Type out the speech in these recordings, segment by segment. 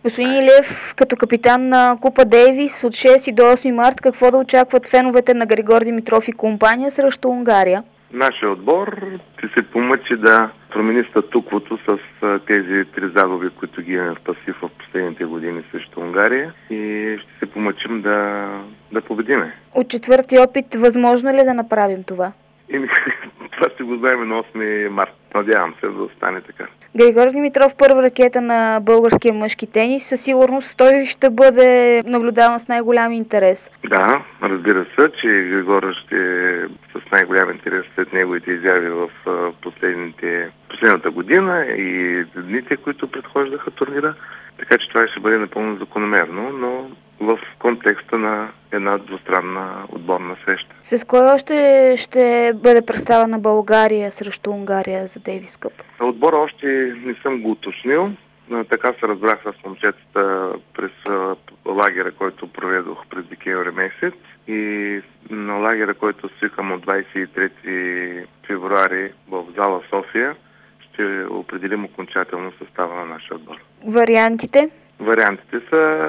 Господин Илиев, като капитан на Купа Дейвис от 6 до 8 март, какво да очакват феновете на Григор Димитров и компания срещу Унгария? Нашия отбор ще се помъчи да промени статуквото с тези 3 загуби, които ги имаме в пасив в последните години срещу Унгария и ще се помъчим да победиме. От четвърти опит, възможно ли да направим това? Това ще го знаем на 8 март. Надявам се да стане така. Григор Димитров, първа ракета на българския мъжки тенис. Със сигурност той ще бъде наблюдаван с най-голям интерес. Да, разбира се, че Григор ще с най-голям интерес след неговите изяви в последната година и дните, които предхождаха турнира. Така че това ще бъде напълно закономерно, но в контекста на една двустранна отборна среща. С кой още ще бъде представена България срещу Унгария за Дейвис Къп? Отбора още не съм го уточнил. Така се разбрах с момчетата през лагера, който проведох през декември месец. И на лагера, който свикам от 23 февруари в зала София, ще определим окончателно състава на нашия отбор. Вариантите? Вариантите са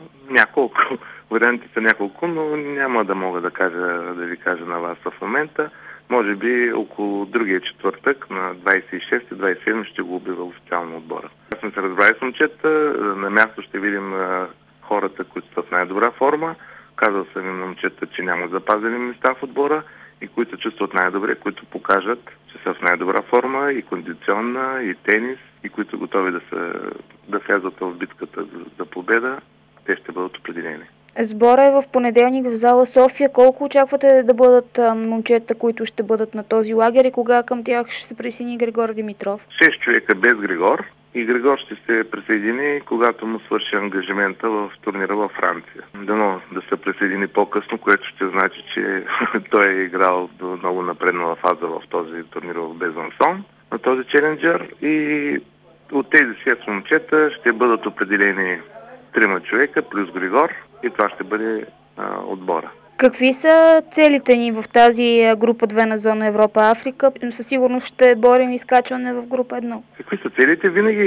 няколко, но няма да мога да ви кажа на вас в момента. Може би около другия четвъртък на 26-27 ще го обявя официално отбора. Аз сме се разбрали с момчета, на място ще видим хората, които са в най-добра форма. Казал съм им на момчета, че няма запазени места в отбора и които се чувстват най-добре, които покажат, че са в най-добра форма и кондиционна, и тенис, и които готови да влязат в битката за победа, те ще бъдат определени. Сбора е в понеделник в зала София. Колко очаквате да бъдат момчета, които ще бъдат на този лагер и кога към тях ще се присъедини Григор Димитров? 6 човека без Григор и Григор ще се присъедини, когато му свърши ангажимента в турнира във Франция. Дано да се присъедини по-късно, което ще значи, че той е играл до много напреднала фаза в този турнир в Безансон, на този челенджер, и от тези 6 момчета ще бъдат определени 3 човека плюс Григор и това ще бъде отбора. Какви са целите ни в тази група 2 на зона Европа-Африка? Със сигурност ще борим изкачване в група 1. Какви са целите? Винаги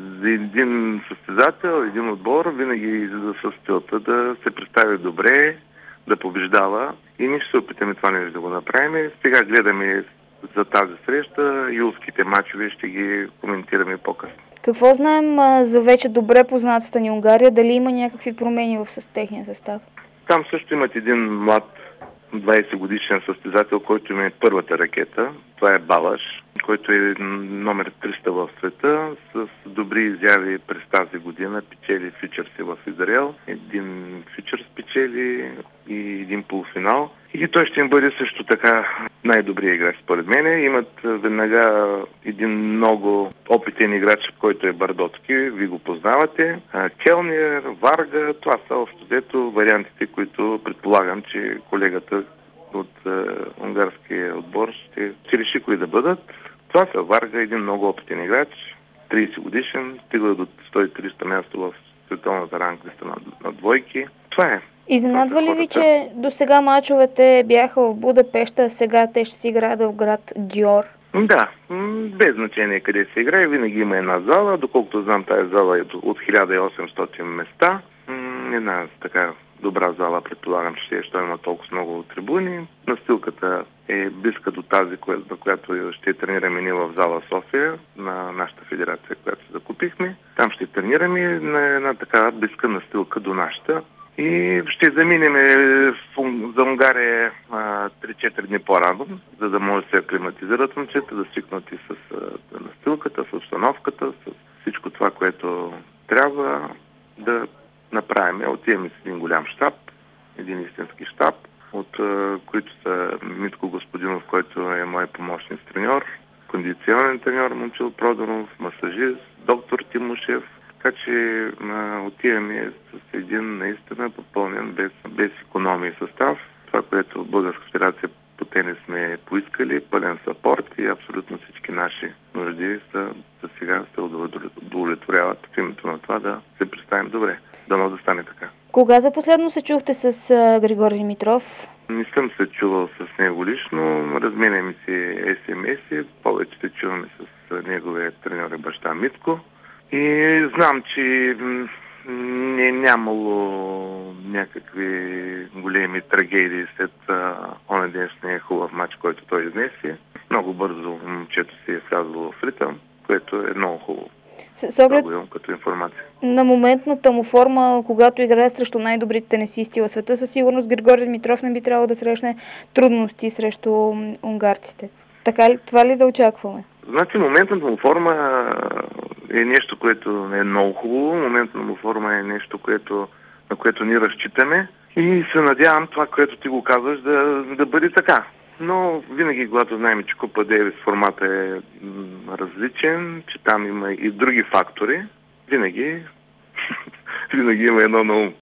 един състезател, един отбор, винаги излиза с целта да се представи добре, да побеждава и ние ще се опитаме това нещо да го направим. Сега гледаме за тази среща, юлските мачове ще ги коментираме по-късно. Какво знаем за вече добре познатата ни Унгария? Дали има някакви промени в техния състав? Там също имат един млад 20 годишен състезател, който има първата ракета. Това е Балаш, който е номер 300 в света, с добри изяви през тази година. Печели фичърси в Израел. Един фичърс печели и един полуфинал. И той ще им бъде също така най-добрият играч според мен. Имат веднага един много опитен играч, който е Бардотски. Ви го познавате. Келнер, Варга, това са общо взето вариантите, които предполагам, че колегата от унгарския отбор ще реши кои да бъдат. Това са Варга, един много опитен играч, 30 годишен, стига до 130 място в световната ранглиста на двойки. Това е. Изненадва ли ви, че до сега мачовете бяха в Будапеща, а сега те ще си играят в град Диор? Да, без значение къде се играе, винаги има една зала. Доколкото знам, тази зала е от 1800 места. Една така добра зала, предполагам, че ще има толкова много трибуни. Настилката е близка до тази, на която ще тренираме ние в зала София, на нашата федерация, която се закупихме. Там ще тренираме на една така близка настилка до нашата. И ще заминем за Унгария 3-4 дни по-рано, за да може да се аклиматизират момчета, да свикнат и с настилката, с обстановката, с всичко това, което трябва да направим. Отиваме с един голям щаб, един истински щаб, от които са Митко Господинов, който е мой помощник треньор, кондиционен треньор Момчил Проданов, масажист, доктор Тимошев. Така че отиваме с един наистина попълнен без икономии състав. Това, което Българска федерация по тенис сме поискали, пълен съпорт и абсолютно всички наши нужди за сега се удовлетворяват в името на това да се представим добре. Дано да стане така. Кога за последно се чухте с Григор Димитров? Не съм се чувал с него лично, разменяме си СМС-и, повече се чуваме с неговия треньор и баща Митко. И знам, че нямало някакви големи трагедии след онеднешния хубав матч, който той изнесе. Много бързо момчето си е влязло в ритъм, което е много хубаво. С оглед като информация. На моментната му форма, когато играе срещу най-добрите тенисисти в света, със сигурност Григорий Димитров не би трябвало да срещне трудности срещу унгарците. Така ли, това ли да очакваме? Значи моментната му форма е нещо, което е много хубаво. Моментната му форма е нещо, на което ние разчитаме. И се надявам това, което ти го казваш, да бъде така. Но винаги, когато знаем, че Купа Дейвис формата е различен, че там има и други фактори, винаги има едно на ум.